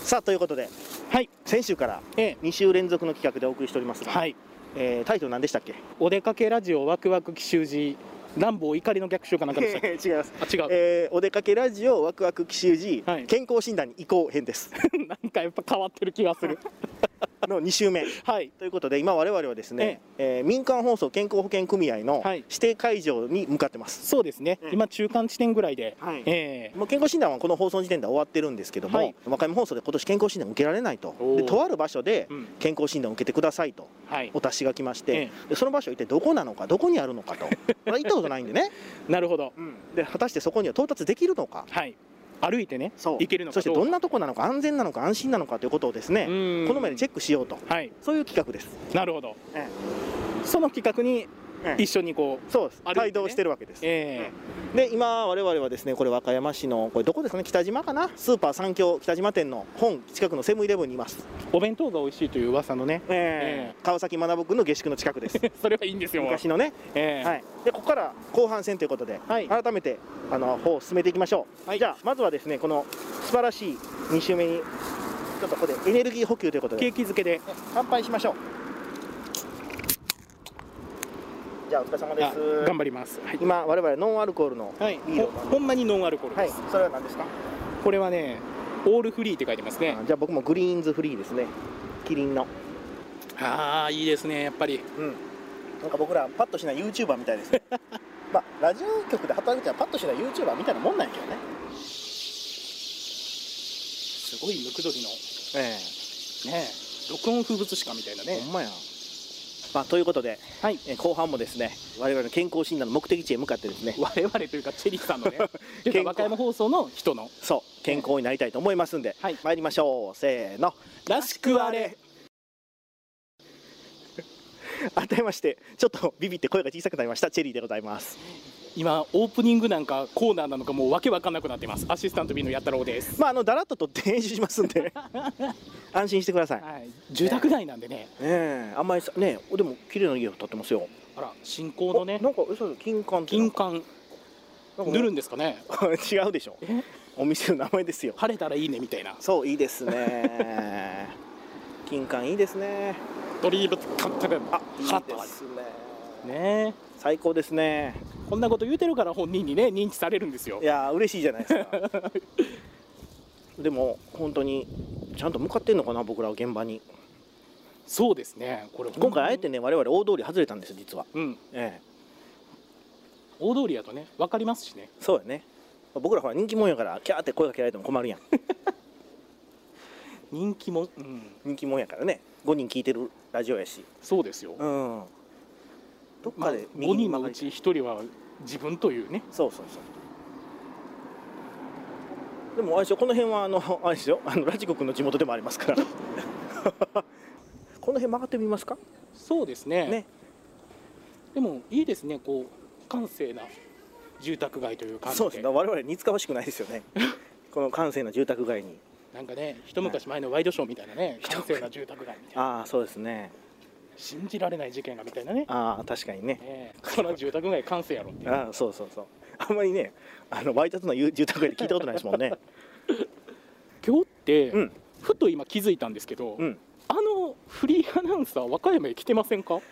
さあということで、 はい、 先週から2週連続の企画でお送りしておりますが、はい、タイトル何でしたっけ？ お出かけラジオワクワク奇襲時ランボー怒りの逆襲かなんかでしたっけ？ 違います。 あ、違う。 お出かけラジオワクワク奇襲時、はい、健康診断に移行編ですなんかやっぱ変わってる気がするの2週目、はい、ということで今我々はですね、民間放送健康保険組合の指定会場に向かってます。 そうですね、今中間地点ぐらいで、 もう健康診断はこの放送時点で終わってるんですけども、和歌山放送で今年健康診断を受けられないと、でとある場所で健康診断を受けてくださいとお達しが来まして、でその場所は一体どこなのか、どこにあるのかと行ったことないんでねなるほど、 で果たしてそこには到達できるのか、 歩いてね、行けるのか、 そしてどんなとこなのか、安全なのか安心なのかということをですね、この目でチェックしようと、そういう企画です。 なるほど、その企画に一緒にこう、 そうです、帯同してるわけです。で今我々はですね、これ和歌山市のこれどこですかね、北島かな、スーパー三協北島店の本近くのセブンイレブンにいます。 お弁当が美味しいという噂のね、 川崎学君の下宿の近くですそれはいいんですよ、 昔のね。でここから後半戦ということで、改めて方を進めていきましょう。じゃあまずはですね、この素晴らしい2週目にちょっとここでエネルギー補給ということで景気づけで乾杯しましょう。じゃあお疲れ様です。 頑張ります。 今我々ノンアルコールのビールをほんまにノンアルコールです。 それは何ですか？ これはね、オールフリーって書いてますね。 じゃあ僕もグリーンズフリーですね、キリンの。 ああ、いいですね、やっぱり。 なんか僕らパッとしない YouTuber みたいですねまあラジオ局で働いてたらパッとしない YouTuber みたいなもんなんやけどね。 すごいムクドリの録音風物詩かみたいなね。 ほんまや。ということで、後半もですね、我々の健康診断の目的地へ向かってですね、 我々というかチェリーさんのね和歌山放送の人の健康になりたいと思いますんで、参りましょう。せーの、 らしくあれ。 改めましてちょっとビビって声が小さくなりましたチェリーでございます。 今オープニングなんかコーナーなのかもうわけわかんなくなってます。アシスタント B のやったろうです。 だらっと撮って編集しますんで安心してください。 住宅街なんでね、 あんまりね、でも綺麗な家を建ってますよ。 あら、新興のね、 なんか金柑塗るんですかね違うでしょ、お店の名前ですよ。 晴れたらいいねみたいな。 そう、いいですね金柑いいですね。 ドリーブ買ってる。 いいですね、 最高ですね。 こんなこと言うてるから本人にね認知されるんですよ。 いや嬉しいじゃないですかでも本当にちゃんと向かってんのかな、僕らは現場に。 そうですね、これ今回あえてね、我々大通り外れたんですよ実は。 大通りやとね分かりますしね。 そうやね、僕らほら人気者やからキャーって声かけられても困るやん人気者やからね、5人聞いてるラジオやし。 そうですよ。 どっかで 5人のうち1人は自分というね。 そうでもあれですよ、この辺はあれですよ、ラジコ君の地元でもありますからこの辺曲がってみますか。 そうですね。でもいいですね、こう閑静な住宅街という感じで。 そうですね、我々似つかわしくないですよねこの閑静な住宅街に。 なんかね、一昔前のワイドショーみたいなね、閑静な住宅街みたいな。 そうですね、 信じられない事件がみたいなね。 確かにね、 この住宅街閑静やろっていう。 そうあんまりね、ワイタツの住宅街で聞いたことないですもんね今日って、ふと今気づいたんですけど、フリーアナウンサー和歌山へ来てませんか？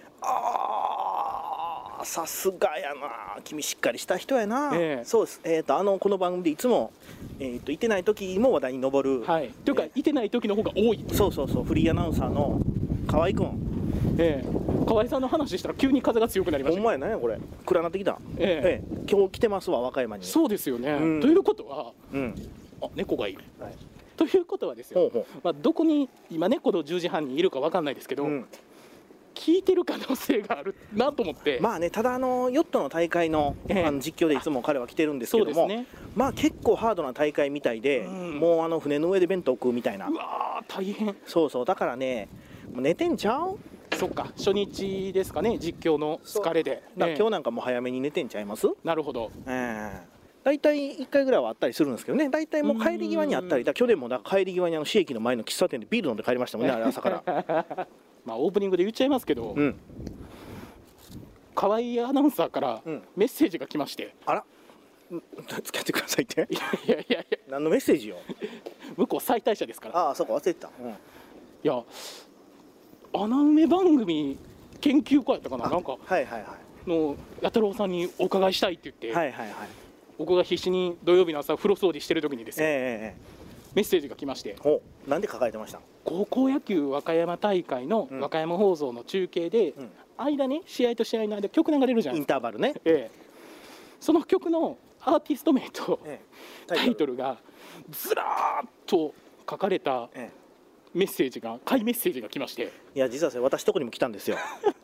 さすがやな、君しっかりした人やな。そうです。この番組でいつもいてない時も話題に上る。 というかいてない時の方が多い。 そうフリーアナウンサーの河合くん。 河合さんの話したら急に風が強くなりました。 ほんまやね、これ暗なってきた。今日来てますわ、和歌山に。そうですよね。ということは、猫がいる。ということはですよ、どこに今猫の10時半にいるか分かんないですけど、聞いてる可能性があるなと思って。 ただヨットの大会の実況でいつも彼は来てるんですけども、結構ハードな大会みたいで、もう船の上で弁当食うみたいな。 うわー大変。 そうだからね、もう寝てんちゃう？ そっか、初日ですかね、実況の疲れで。 今日なんかも早めに寝てんちゃいます？ なるほど。 大体1回ぐらいはあったりするんですけどね、大体もう帰り際にあったり、去年も帰り際に市駅の前の喫茶店でビール飲んで帰りましたもんね、あれ朝からオープニングで言っちゃいますけど、河合アナウンサーからメッセージが来まして、 付き合ってくださいって。 いやいやいや、 何のメッセージよ。 向こう最大者ですから。 ああ、そうか、忘れてた。 いや、穴埋め番組研究会やったかな、なんかの弥太郎さんにお伺いしたいって言って、僕が必死に土曜日の朝風呂掃除してる時にですね、メッセージが来まして。 なんで書かれてました？ 高校野球和歌山大会の和歌山放送の中継で、間ね、試合と試合の間曲流れるじゃないですか。 インターバルね。 その曲のアーティスト名とタイトルがずらーっと書かれたメッセージが、会メッセージが来まして。 いや、実はそれ私のとこにも来たんですよ。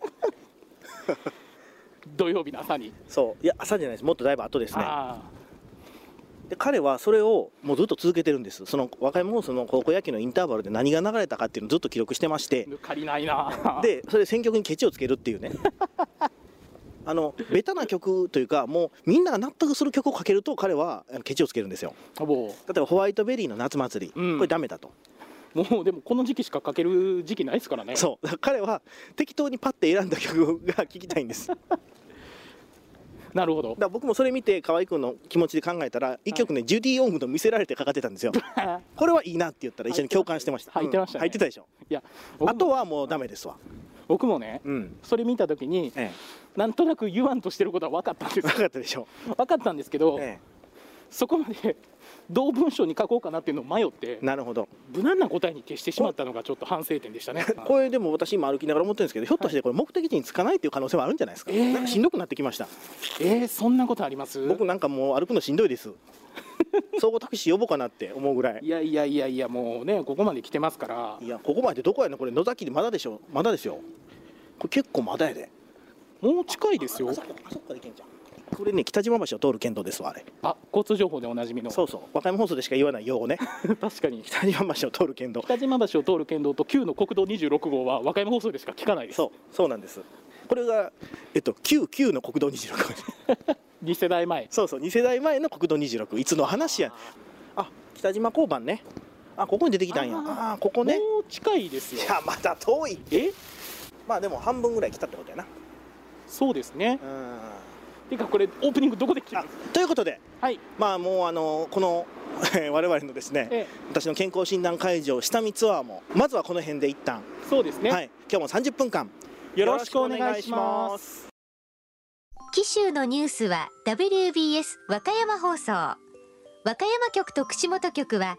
土曜日の朝に。 そう、いや、朝じゃないです、もっとだいぶ後ですね。で、彼はそれをもうずっと続けてるんです。その和歌山放送の高校野球のインターバルで何が流れたかっていうのをずっと記録してまして、 抜かりないな。 で、それで選曲にケチをつけるっていうね。ベタな曲というか、もうみんなが納得する曲をかけると彼はケチをつけるんですよ。例えばホワイトベリーの夏祭り、これダメだと。 もうでもこの時期しかかける時期ないですからね。 そう、彼は適当にパッて選んだ曲が聴きたいんです。 なるほど。 だから僕もそれ見て河合君の気持ちで考えたら、一曲ね、ジュディ・オングの見せられてかかってたんですよ。これはいいなって言ったら一緒に共感してました。 入ってましたね。 入ってたでしょ。いや、あとはもうダメですわ。 僕もね、それ見た時に、なんとなく言わんとしてることは分かったんです。 分かったでしょ。 分かったんですけど、そこまでどう文章に書こうかなっていうのを迷って、 なるほど、 無難な答えに徹してしまったのがちょっと反省点でしたね。 これでも私今歩きながら思ってるんですけど、ひょっとしてこれ目的地に着かないっていう可能性はあるんじゃないですか。なんかしんどくなってきました。 そんなことあります？ 僕なんかもう歩くのしんどいです。総合タクシー呼ぼうかなって思うぐらい。 いやいやいやいや、もうね、ここまで来てますから。 いや、ここまでどこやねん、これ野崎でまだでしょ。まだですよ。これ結構まだやで。 もう近いですよ。 あそこから行けんじゃん。これね、北島橋を通る県道ですわ、あれ。 交通情報でおなじみの。 そうそう、和歌山放送でしか言わない用語ね。 確かに。 北島橋を通る県道。 北島橋を通る県道と旧の国道26号は和歌山放送でしか聞かないです。 そうなんです。これが旧の国道26号。 2世代前。 そうそう、2世代前の国道26、いつの話や。北島交番ね。ここに出てきたんや。ここね。 もう近いですよ。 いや、まだ遠い。まあでも半分ぐらい来たってことやな。 そうですね。てかこれオープニングどこで切る？ ということで、まあもうこの我々のですね、私の健康診断会場下見ツアーもまずはこの辺で一旦。 そうですね。 今日も30分間よろしくお願いします。 紀州のニュースは WBS 和歌山放送、和歌山局と串本局は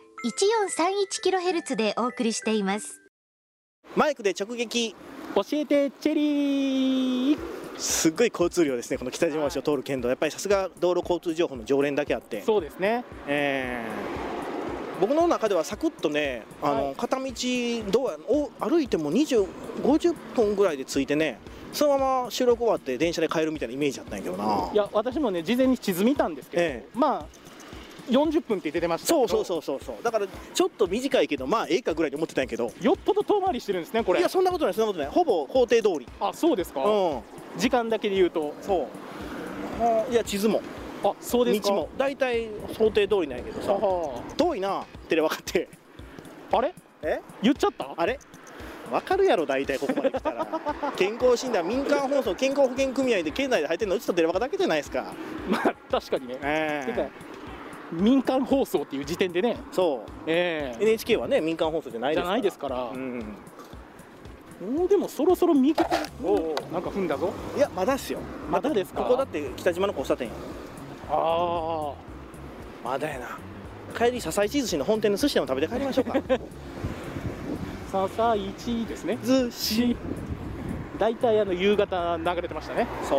1431kHz でお送りしています。 マイクで直撃教えてチェリー。 すっごい交通量ですね、この北島橋を通る県道。やっぱりさすが道路交通情報の常連だけあって。 そうですね。 僕の中ではサクッとね、片道歩いても50分ぐらいで着いてね、そのまま収録終わって電車で帰るみたいなイメージだったんやけどな。 いや、私もね、事前に地図見たんですけど、まあ40分って出てましたけど。 そうだからちょっと短いけど、まあええかぐらいで思ってたんやけど、 よっぽど遠回りしてるんですね、これ。 いや、そんなことない、ほぼ工程通り。 そうですか。時間だけで言うと。 そう、いや、地図もそうですか。 道も大体想定通りなんやけどさ、遠いなって分かって。 あれ言っちゃった。 あれ分かるやろ、大体ここまで来たら。健康診断、民間放送、健康保険組合で県内で入ってるのうちとテレワカだけじゃないですか。 まあ確かにね。てか民間放送っていう時点でね。 そう、NHK はね民間放送じゃないですから。 もうでもそろそろ右手なんか踏んだぞ。 いや、まだっすよ。 まだですか。 ここだって北島の交差点や。まだやな。帰り笹市寿司の本店の寿司でも食べて帰りましょうか。 笹市ですね。寿司。大体夕方流れてましたね。そう。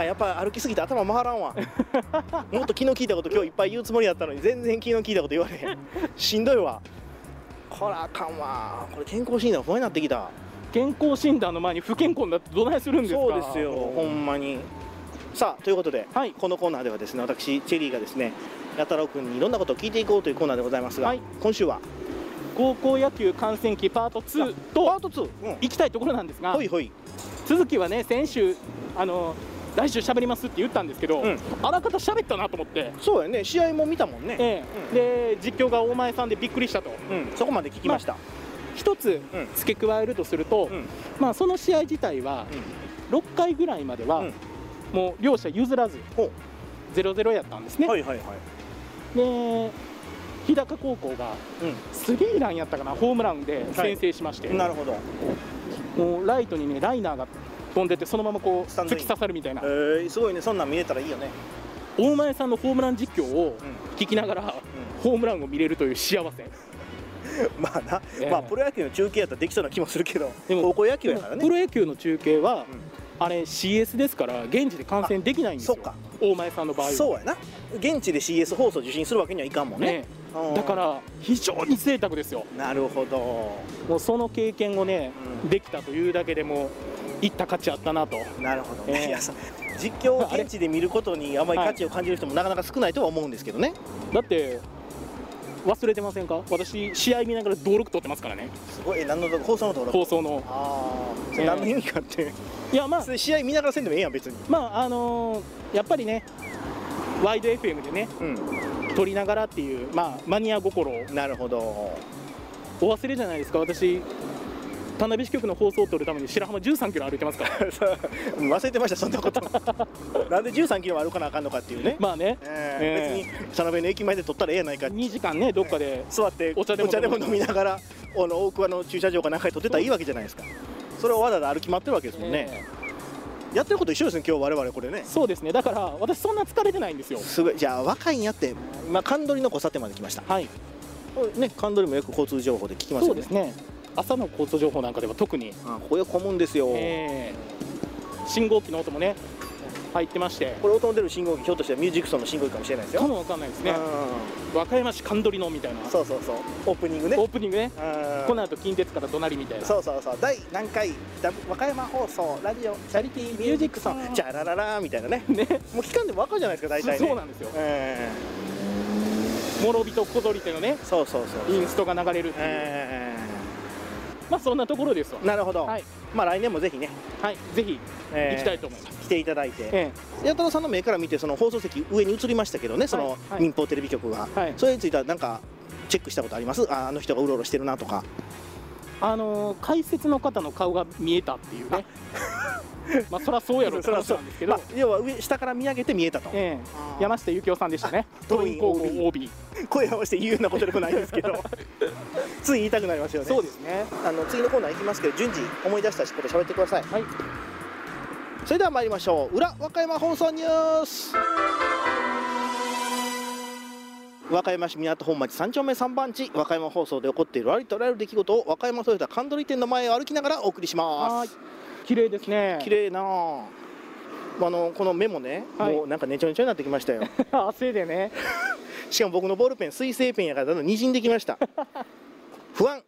やっぱ歩きすぎて頭回らんわ。もっと気の利いたこと今日いっぱい言うつもりだったのに全然気の利いたこと言われへん。しんどいわ。こらあかんわ。これ健康診断不安になってきた。 健康診断の前に不健康になってどないするんですか。 そうですよ、ほんまに。さあ、ということで、このコーナーではですね、私チェリーがですね、弥太郎君にいろんなことを聞いていこうというコーナーでございますが、今週は高校野球観戦記パート2と行きたいところなんですが、続きはね、先週来週喋りますって言ったんですけど、あらかた喋ったなと思って。 そうやね、試合も見たもんね。 で、実況が大前さんでびっくりしたと。 そこまで聞きました。 一つ付け加えるとすると、その試合自体は6回ぐらいまではもう両者譲らず 0-0やったんですね。 はいはいはい。 で日高高校がスリーランやったかな、ホームランで先制しまして、 なるほど。 もうライトにねライナーが飛んでて、そのままこう突き刺さるみたいな。 すごいね、そんなん見れたらいいよね。 大前さんのホームラン実況を聞きながら、ホームランを見れるという幸せ。 まあな、まあプロ野球の中継やったらできそうな気もするけど、でも高校野球やからね。 プロ野球の中継は、あれ CS ですから現地で観戦できないんですよ。大前さんの場合は。 そうやな。現地で CS 放送受信するわけにはいかんもんね。 だから非常に贅沢ですよ。 なるほど。 もうその経験をね、できたというだけでもいった価値あったなと。 なるほどね。実況を現地で見ることにあまり価値を感じる人もなかなか少ないとは思うんですけどね。 だって忘れてませんか、私試合見ながら登録取ってますからね。 すごい。何の放送の登録？ 放送の。 何の意味かって。いやまあ試合見ながらせんでもええやん別に。 まあやっぱりねワイド FM でね、撮りながらっていう、まあマニア心を。 なるほど。 お忘れじゃないですか、私田辺支局の放送を撮るために白浜13キロ歩いてますから。 忘れてました、そんなこと。なんで13キロ歩かなあかんのかっていうね。 まあね、 別に田辺の駅前で撮ったらええやないか。 2時間ねどっかで座ってお茶でも飲みながら大桑の駐車場かなんかで撮ってたらいいわけじゃないですか。それをわざわざ歩き回ってるわけですもんね。やってること一緒ですね、今日我々これね。 そうですね、だから私そんな疲れてないんですよ。 すごい。じゃあ若いんやって、今神取の交差点まで来ました。 はいね、神取もよく交通情報で聞きますよね。 そうですね、朝の交通情報なんかでは特にここよく混むんですよ。 信号機の音もね入ってまして、 これ音の出る信号機、ひょっとしてミュージックソンの信号機かもしれないですよ。 かもわかんないですね。和歌山市神取のみたいな。 そうそうそう、オープニングね。 オープニングね。この後近鉄から隣みたいな。 そうそうそう、第何回和歌山放送ラジオチャリティーミュージックソンチャラララみたいなね。もう聞かんでも分かるじゃないですか大体ね。 そうなんですよ。諸人小鳥手のね、 そうそうそう、 インストが流れるっていう。まあそんなところですわ。 なるほど。まあ来年もぜひね、 はいぜひ行きたいと思います。 来ていただいて、八太郎さんの目から見てその放送席上に移りましたけどね、その民放テレビ局が、それについてはなんかチェックしたことあります？あの人がうろうろしてるなとか。 解説の方の顔が見えたっていうね。まあそりゃそうやろって話なんですけど、 要は下から見上げて見えたと。 山下幸雄さんでしたね。桐蔭高校 OB。声を合わせて言うようなことでもないですけど、つい言いたくなりますよね。 そうですね。 次のコーナー行きますけど、順次思い出したこと喋ってください。はい。それでは参りましょう。裏和歌山放送ニュース。和歌山市港本町3丁目3番地、和歌山放送で起こっているありとあらゆる出来事を和歌山トヨタ神取店の前を歩きながらお送りします。 綺麗ですね。 綺麗なあ。この目もね、もうなんかねちょねちょになってきましたよ。 汗でね。 しかも僕のボールペン水性ペンやからだんだんにじんできました。不安。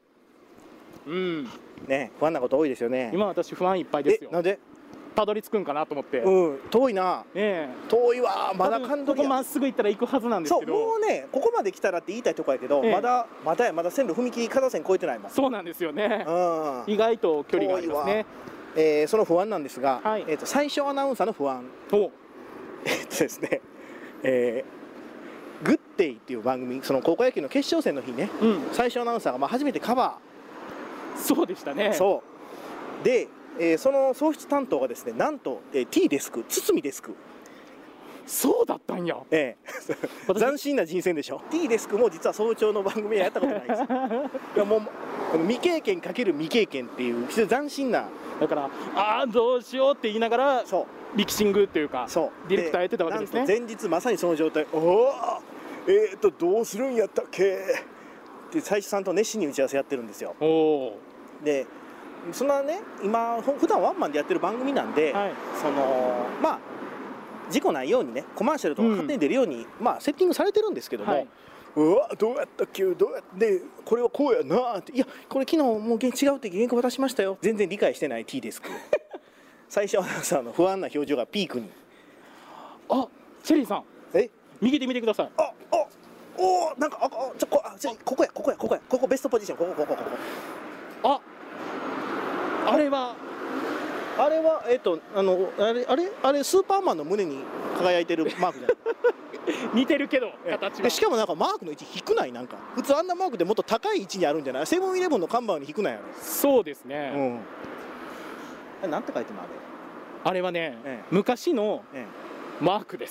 ね、不安なこと多いですよね。 今私不安いっぱいですよ。 なんで？ たどり着くんかなと思って。 遠いな。遠いわ。まだ神取。 ここまっすぐ行ったら行くはずなんですけど。 そう、もうね、ここまで来たらって言いたいとこやけど、まだ線路踏切片線越えてないもん。 そうなんですよね。意外と距離がありますね。 その不安なんですが、最初アナウンサーの不安。ですね。グッデイっていう番組、その高校野球の決勝戦の日ね、最初アナウンサーが初めてカバー。そうでしたね。 そうで、その創出担当がですね、なんと、T デスク、堤デスク。 そうだったんや。 斬新な人選でしょ。T デスクも実は早朝の番組はやったことないです。いやもう未経験かける未経験っていう非常に斬新な。 だからどうしようって言いながらリキシングっていうかディレクターやってたわけですね。 なんと前日まさにその状態。どうするんやったっけって最初さんと熱心に打ち合わせやってるんですよ。でそんなね、今普段ワンマンでやってる番組なんで、そのまあ事故ないようにね、コマーシャルとか勝手に出るように、セッティングされてるんですけども、どうやったっけ、どうやってこれはこうやなって、いやこれ昨日もう違うって原稿渡しましたよ。全然理解してない T デスク。最初アナウンサーの不安な表情がピークに。 チェリーさん、右手見てください。 なんかここベストポジション、ここ。 あれはあれスーパーマンの胸に輝いてるマークじゃない。 似てるけど形は。 しかもなんかマークの位置低ない。なんか普通あんなマークでもっと高い位置にあるんじゃない？セブンイレブンの看板に低ないやろ。 そうですね。 なんて書いてるのあれ。 あれはね、昔のマークです。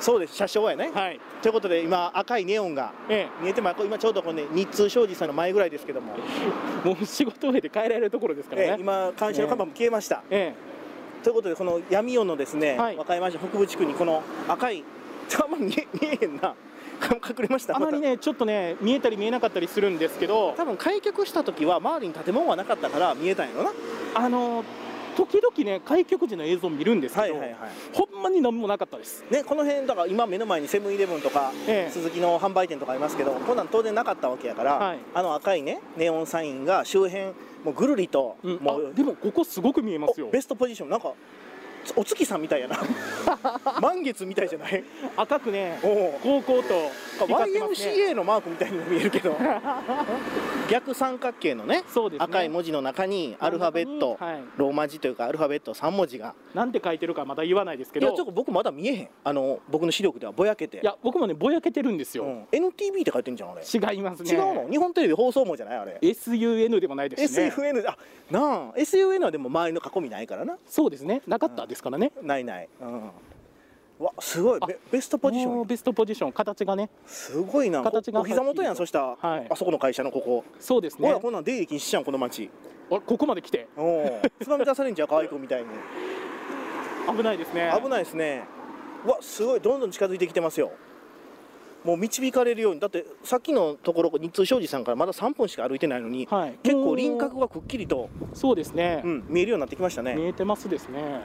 そうです、車掌やね。 はい。 ということで今赤いネオンが見えてます。今ちょうどこれね日通商事さんの前ぐらいですけども、 もう仕事を終えて帰られるところですからね。 今監視の看板も消えました。ということでこの闇夜のですね、和歌山市北部地区にこの赤いあんま見えへんな。隠れました。 あまりねちょっとね見えたり見えなかったりするんですけど、 多分開局した時は周りに建物がなかったから見えたんやろな。 時々ね開局時の映像を見るんですけど、ほんまに何もなかったですね。この辺だから今目の前にセブンイレブンとか、スズキの販売店とかありますけど、こんなん当然なかったわけやから、赤いねネオンサインが周辺もうぐるりと、 もうでもここすごく見えますよ。 ベストポジションなんかお月さんみたいやな満月みたいじゃない？ 赤くね高校と YMCA のマークみたいにも見えるけど逆三角形のね、赤い文字の中にアルファベット、ローマ字というかアルファベット3文字がなんて書いてるかまだ言わないですけど、 いやちょっと僕まだ見えへん。僕の視力ではぼやけて。 いや僕もねぼやけてるんですよ。 NTV って書いてんじゃんあれ。 違いますね。 違うの？日本テレビ放送網じゃないあれ。 SUN でもないですしね。 SFN なあ SUN はでも周りの囲みないからな。 そうですね、なかったですからね。 ないない。わすごいベストポジション。 ベストポジション、形がねすごいな。 形がお膝元やん。そしたらあそこの会社のここ。 そうですね。 ほらこんなん出入り禁止じゃんこの町。 ここまで来てつまみ出されんじゃん可愛い子みたいに。 危ないですね。 危ないですね。わすごいどんどん近づいてきてますよ。もう導かれるように。だってさっきのところ日通商事さんからまだ3分しか歩いてないのに、結構輪郭がくっきりとそうですね、 見えるようになってきましたね。 見えてますですね。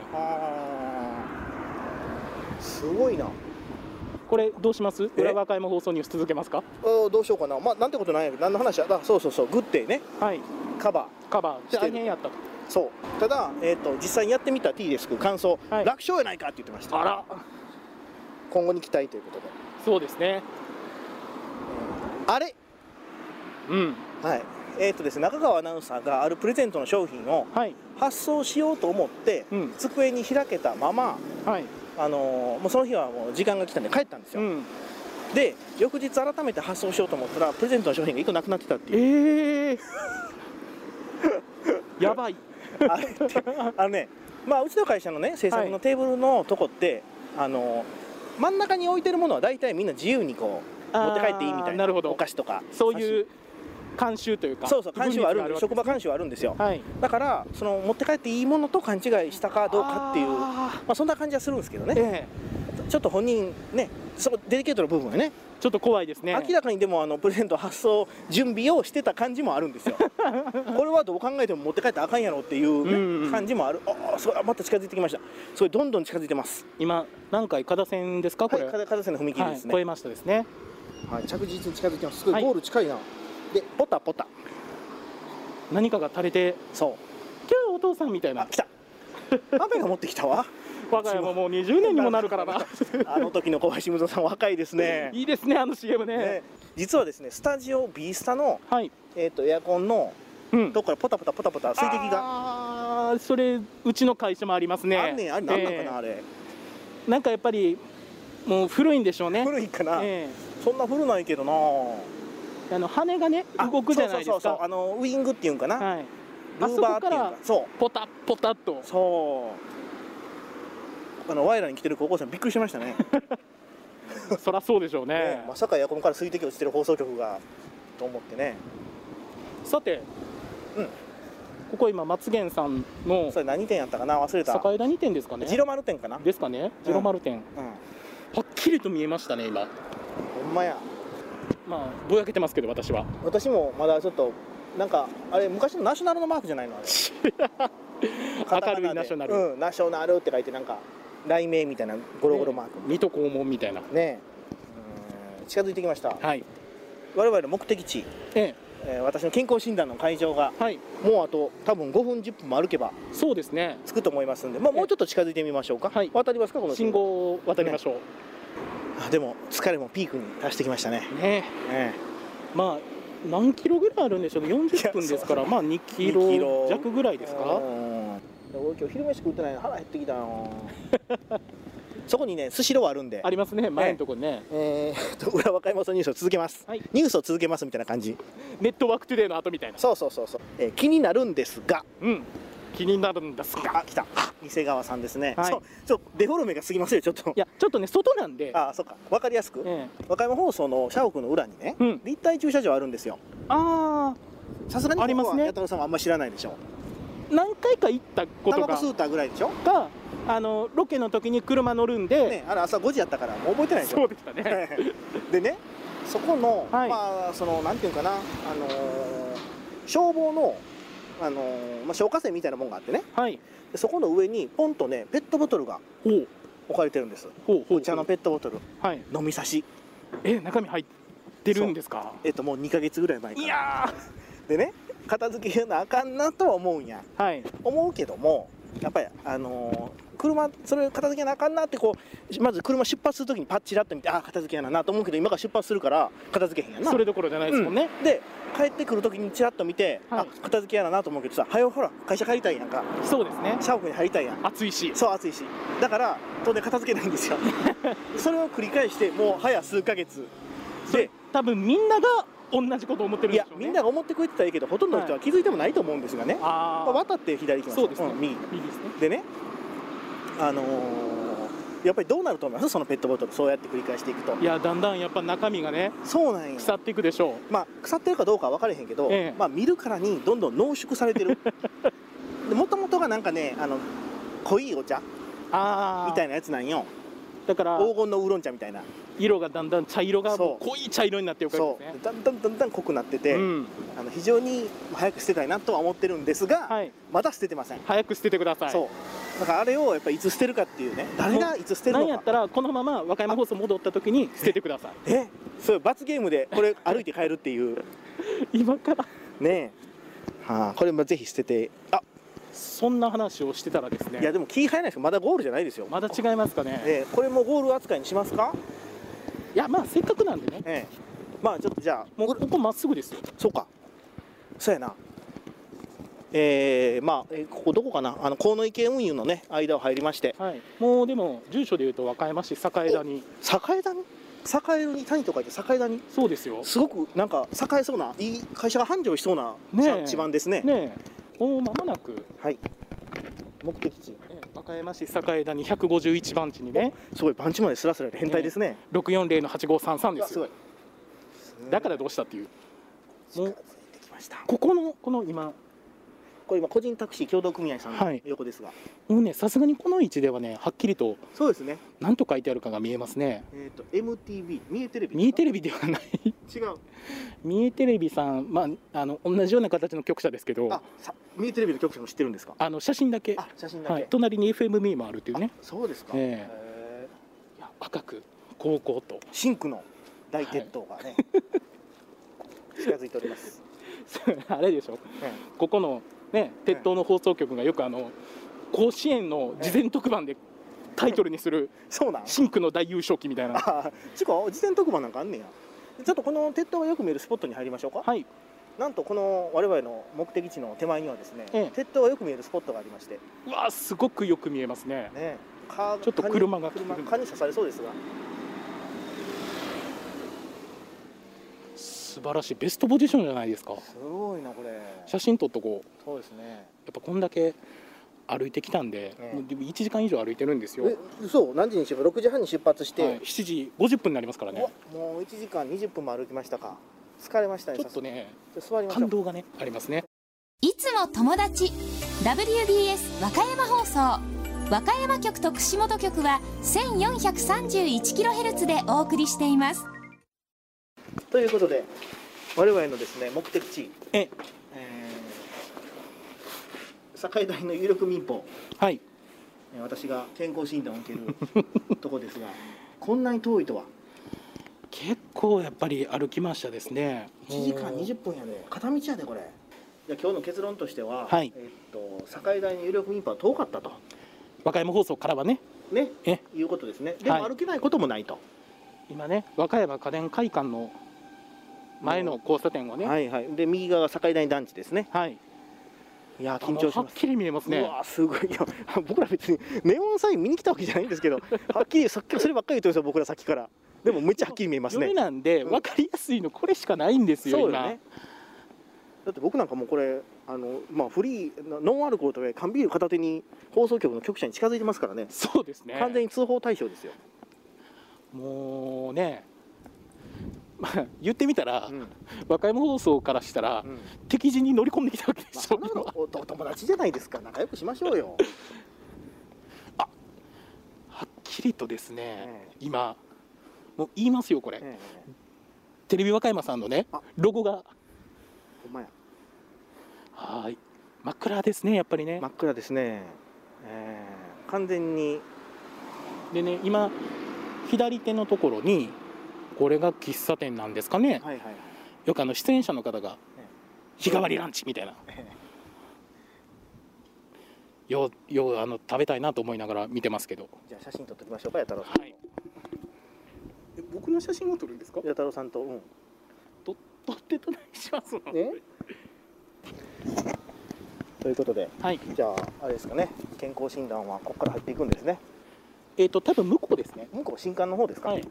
すごいな。 これどうします？裏和歌山放送ニュース続けますか？ どうしようかな。まあなんてことないやけど何の話や。そうそうそうグッデイね。カバー大変やったと。 そう。ただ実際にやってみた T デスク感想、楽勝やないかって言ってました。 あら。 今後に期待ということで。 そうですね。 あれ。ですね、中川アナウンサーがあるプレゼントの商品を発送しようと思って、机に開けたまま、もうその日はもう時間が来たんで帰ったんですよ。で翌日改めて発送しようと思ったらプレゼントの商品が1個なくなってたっていう。 やばい。 まあうちの会社のね制作のテーブルのとこって真ん中に置いてるものは大体みんな自由にこう持って帰っていいみたいな。お菓子とかそういう慣習というか。 そう慣習はある。職場慣習はあるんですよ。だからその持って帰っていいものと勘違いしたかどうかっていう、まあそんな感じはするんですけどね。ちょっと本人ねそこデリケートな部分はねちょっと怖いですね。 明らかにでもプレゼント発送準備をしてた感じもあるんですよこれはどう考えても持って帰ったらあかんやろっていう、ね感じもある。また近づいてきました。それどんどん近づいてます。 今何回加田線ですか？これ加田線の踏切ですね。 超えましたですね。 着実に近づいてます。すごいゴール近いな。でポタポタ何かが垂れて、 そう今日お父さんみたいな。 来た雨が持ってきたわ。 我が家ももう20年にもなるからなあの時の小林無さん若いですね。 いいですねあの CM ね。 実はですねスタジオ B スタのエアコンのどっからポタポタポタポタ水滴が。 それうちの会社もありますね。 あんねん。あれなんなんかなあれ。 なんかやっぱりもう古いんでしょうね。 古いかな。そんな古ないけどな。 羽がね動くじゃないですか。 ウイングっていうんかな。 あそこからポタポタっと。 そう。ワイラに来てる高校生びっくりしましたねそりゃそうでしょうね。 まさかエアコンから水滴落ちてる放送局がと思ってね。 さて、ここ今松源さんのそれ何店やったかな忘れた。 坂枝2店ですかね。 次郎丸店かなですかね。次郎丸店、はっきりと見えましたね今。 ほんまや。 まあぼやけてますけど私もまだちょっとなんかあれ昔のナショナルのマークじゃないのあれ明るいナショナル、 ナショナルって書いてなんか雷鳴みたいなゴロゴロマーク、 水戸黄門みたいなね。近づいてきました。 我 々の目的地、私の健康診断の会場が、もうあと多分5分10分も歩けばそうですね着くと思いますんで、もうちょっと近づいてみましょうか。渡りますかこの信号を渡りましょう。 でも疲れもピークに達してきましたね。 まあ何キロぐらいあるんでしょう。40分ですからまあ2キロ弱ぐらいですか。 俺今日昼飯食ってないの腹減ってきたよそこにねスシローあるんで。 ありますね前のところね。 裏和歌山ニュースを続けます、ニュースを続けますみたいな感じ。 ネットワークトゥデイの後みたいな。 そう、気になるんですが、 気になるんですが。 あ、来た。伊勢川さんですね。デフォルメが過ぎますよ、ちょっと。 いや、ちょっとね、外なんで。 あ、そうか。わかりやすく。和歌山放送の社屋の裏にね、立体駐車場あるんですよ。 ああ。さすがにここは弥太郎さんはあんまり知らないでしょ。 何回か行ったことが。 タバコ吸うたぐらいでしょ。 が、ロケの時に車乗るんで。 ね、あれ朝5時やったから、もう覚えてないでしょ。 そうでしたね。 でね、そこの、まあ、なんていうかな、消防の。消火栓みたいなもんがあってね、でそこの上にポンとねペットボトルが置かれてるんです。お茶のペットボトル、飲み差し。 中身入ってるんですか？ もう2ヶ月ぐらい前から。 いやでね、片付けなあかんなとは思うんや、思うけども、やっぱり車それ片付けなあかんなってこうまず車出発するときにパッチラッと見て、あ、片付けやなと思うけど、今から出発するから片付けへんやんな。 それどころじゃないですもんね。 で帰ってくるときにチラッと見て、あ、片付けやなと思うけどさ、はよほら会社帰りたいやんか。 そうですね。 社屋に入りたいやん。 暑いし。 そう、暑いし。だから当然片付けないんですよ。それを繰り返してもう早数ヶ月で、 多分みんなが同じことを思ってるんでしょうね。 いや、みんなが思ってくれてたらいいけど、ほとんどの人は気づいてもないと思うんですがね。渡って左行きます。 そうですね。 右ですね。でね、やっぱりどうなると思います？そのペットボトルそうやって繰り返していくと。 いや、だんだんやっぱ中身がね、 そうなんや、 腐っていくでしょう。 まあ腐ってるかどうかは分からへんけど、まあ見るからにどんどん濃縮されてる。もともとがなんかね、濃いお茶みたいなやつなんよ。だから黄金のウーロン茶みたいな色がだんだん茶色が濃い茶色になってるからですね。 だんだん濃くなってて、非常に早く捨てたいなとは思ってるんですが、まだ捨ててません。 早く捨ててください。 だからあれをやっぱりいつ捨てるかっていうね、誰がいつ捨てるのか。 なんやったらこのまま和歌山放送戻った時に捨ててください。 そういう罰ゲームでこれ歩いて帰るっていう。 今からねえ、これもぜひ捨てて。 そんな話をしてたらですね。 いやでも気入らないですよ。まだゴールじゃないですよ。 まだ違いますかね。 これもゴール扱いにしますか？ いや、まあせっかくなんでね。 まあちょっとじゃあもうここまっすぐですよ。 そうか。そうやな。まあここどこかな、河池運輸のね間を入りまして、 もうでも住所でいうと和歌山市栄田に。 栄田に？栄に谷と書いて栄田に。 そうですよ。 すごくなんか栄えそうないい会社が繁盛しそうな地番ですね。 もう間もなく。 目的地。 和歌山市栄田に151番地にね。 すごい番地までスラスラで変態ですね。 640の8533です。 すごい。 だからどうしたっていう。 もうここの今。 これ今個人タクシー協同組合さんの横ですが、 もうね、さすがにこの位置ではね、はっきりとそうですね、 何と書いてあるかが見えますね。 MTV、三重テレビ。 三重テレビではない。 違う。 三重テレビさん、まあ同じような形の局舎ですけど。 三重テレビの局舎も知ってるんですか？ 写真だけ。 写真だけ。 隣に FMB もあるっていうね。 そうですか。 赤く高校とシンクの大鉄塔がね近づいております。 あれでしょ。ここのね、鉄塔の放送局がよく甲子園の事前特番でタイトルにするシンクの大優勝旗みたいな。 事前特番なんかあんねや。ちょっとこの鉄塔がよく見えるスポットに入りましょうか。なんとこの我々の目的地の手前にはですね、鉄塔がよく見えるスポットがありまして。 うわ、すごくよく見えますね。ちょっと車が蚊に刺されそうですが。 素晴らしい、ベストポジションじゃないですか。 すごいなこれ。 写真撮っとこう。 そうですね。 やっぱこんだけ歩いてきたんで、1時間以上歩いてるんですよ。 そう、何時に6時半に出発して、 7時50分になりますからね。 もう1時間20分も歩きましたか。疲れましたね。 ちょっとね、 座りましょう。 感動がねありますね。 いつも友達 WBS 和歌山放送、和歌山局と串本局は 1431kHz でお送りしています。 ということで我々のですね目的地、栄台の有力民放、私が健康診断を受けるとこですが、こんなに遠いとは。 結構やっぱり歩きましたですね。 1時間20分やで、片道やでこれ。じゃ今日の結論としては、栄台の有力民放は遠かったと。 和歌山放送からはね。 いうことですね。でも歩けないこともないと。 今ね、和歌山家電会館の前の交差点をね、 で右側が栄台団地ですね。いや緊張します。 はっきり見えますね。 うわすごい。いや僕ら別にネオンサイン見に来たわけじゃないんですけど、はっきりさっきそればっかり言ってるんですよ僕らさっきから。でもめっちゃはっきり見えますね。 夜なんで分かりやすいのこれしかないんですよ今。 だって僕なんかもうこれフリーノンアルコールとか缶ビール片手に放送局の局舎に近づいてますからね。 そうですね、 完全に通報対象ですよ。 もうね、言ってみたら、和歌山放送からしたら、敵陣に乗り込んできたわけでしょ。 そんなのお友達じゃないですか。仲良くしましょうよ。 はっきりとですね、今もう言いますよ、これ、テレビ和歌山さんのねロゴがほんまや。 はい、真っ暗ですね、やっぱりね。 真っ暗ですね。完全に。 でね、今左手のところにこれが喫茶店なんですかね。よく出演者の方が日替わりランチみたいな、食べたいなと思いながら見てますけど。 じゃあ写真撮っておきましょうか、弥太郎さん。 僕の写真を撮るんですか。 弥太郎さんと、 撮ってたりしますの。 ということで、じゃああれですかね、健康診断はここから入っていくんですね。 多分向こうですね。 向こう新館の方ですか。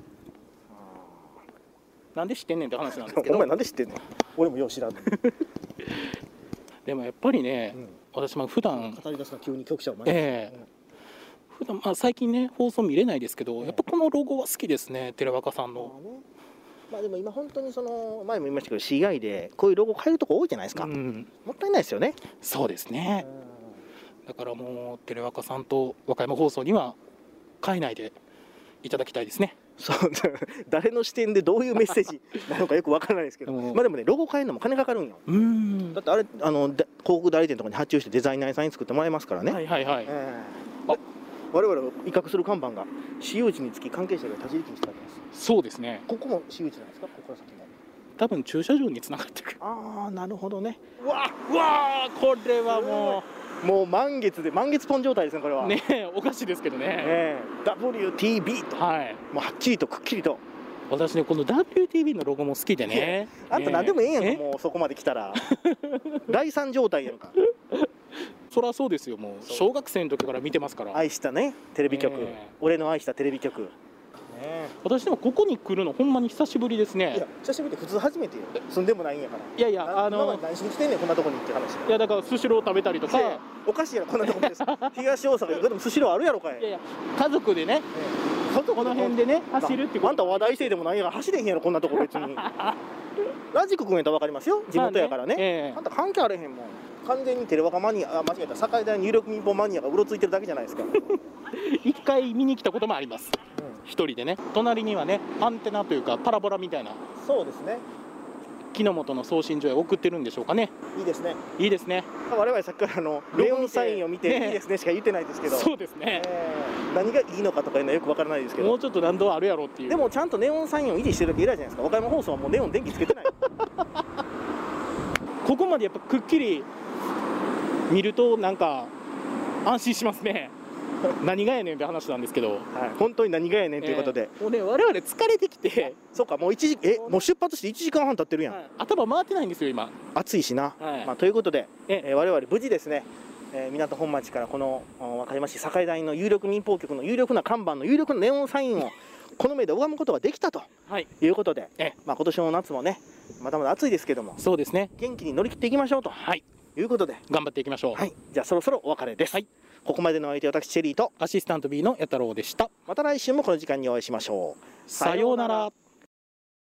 なんで知ってんねんって話なんですけど。 お前なんで知ってんねん。俺もよう知らんのに。 でもやっぱりね、私も普段語り出すの急に局者を前に。 普段最近ね放送見れないですけど、やっぱこのロゴは好きですね、テレワカさんの。 でも今本当に前も言いましたけど、市外でこういうロゴ変えるとこ多いじゃないですか。もったいないですよね。 そうですね。だからもうテレワカさんと和歌山放送には変えないでいただきたいですね。 そう誰の視点でどういうメッセージなのかよくわからないですけど、でもね、ロゴ変えるのも金かかるんよ。だってあれ広告代理店とかに発注してデザイナーさんに作ってもらいますからね。我々を威嚇する看板が私有地につき関係者が立ち入り禁止されてます。そうですね。ここも私有地なんですか。ここから先も多分駐車場につながってくる。 ああ、なるほどね。 うわこれはもう満月ポン状態ですね、これは。 ねえ、おかしいですけどね。 WTB と、もうはっきりとくっきりと。 私ね、この WTB のロゴも好きでね。 あんた何でもええやんか、もうそこまで来たら。第三状態やんか。 そりゃそうですよ、もう小学生の時から見てますから。 愛したね、テレビ局。俺の愛したテレビ局。 私でもここに来るのほんまに久しぶりですね。 いや、久しぶりって普通初めてよ。住んでもないんやから。 いやいや、 今まで何しに来てんねん、こんなとこにって話。 いや、だからスシロー食べたりとか。 おかしいやろ、こんなとこです。東大阪でもスシローあるやろかい。 いやいや、家族でね、この辺でね走るってこと。 あんた話題性でもないやから走れへんやろ、こんなとこ別に。ラジコ君やったら分かりますよ、地元やからね。あんた関係あれへんもん。完全にテレワカマニア、間違えた、境大入力民放マニアがうろついてるだけじゃないですか。 一回見に来たこともあります。一人でね。隣にはね、アンテナというかパラボラみたいな。 そうですね。 木の元の送信所へ送ってるんでしょうかね。 いいですね。 いいですね。 我々さっきからレオンサインを見ていいですねしか言ってないですけど。 そうですね。 何がいいのかとかいうのはよくわからないですけど。 もうちょっと難度あるやろっていう。 でもちゃんとネオンサインを維持してるだけ偉いじゃないですか。和歌山放送はもうネオン電気つけてない。 ここまでやっぱくっきり見るとなんか安心しますね。何がやねんって話なんですけど、 本当に何がやねんということで、 もうね、我々疲れてきて、 そうか、もうもう出発して1時間半経ってるやん。 頭回ってないんですよ今。 暑いしな。ということで、我々無事ですね、港本町からこの和歌山市境大の有力民放局の有力な看板の有力なネオンサインをこの目で拝むことができたということで、今年の夏もね、まだまだ暑いですけども、 そうですね、 元気に乗り切っていきましょうということで、 頑張っていきましょう。 じゃあそろそろお別れです。ここまでのお相手は私チェリーとアシスタント B の弥太郎でした。 また来週もこの時間にお会いしましょう。 さようなら。